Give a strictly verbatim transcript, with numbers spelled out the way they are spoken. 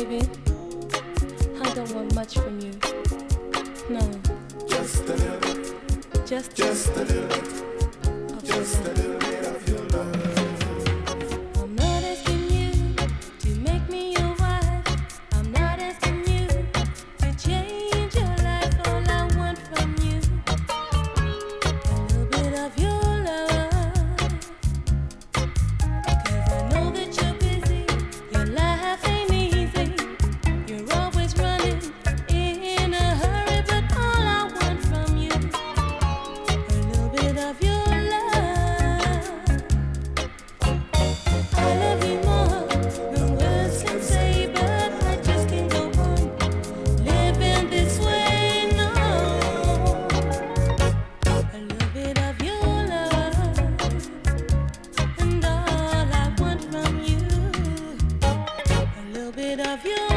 baby. I don't want much from you. No. Just a little bit. Just, just a little bit. Just a little bit of your love. I'm not asking you to make me your wife. I'm not asking you to change your life. All I want from you, a little bit of your love. 'Cause I know that you're busy, your life ain't easy. You're always running in a hurry, but all I want from you, a little bit of your love. I love you more than words can say, but I just can't go on living this way, no. A little bit of your love, and all I want from you, a little bit of your